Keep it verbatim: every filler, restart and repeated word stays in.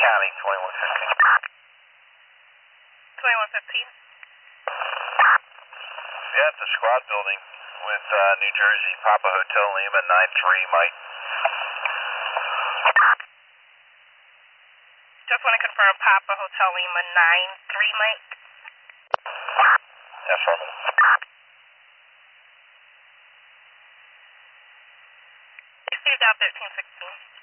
County, twenty-one fifteen. twenty-one fifteen. Yeah, it's a squad building with uh, New Jersey, Papa Hotel Lima, nine three, Mike. Just want to confirm Papa Hotel Lima nine three, Mike. Affirmative. Received out thirteen sixteen.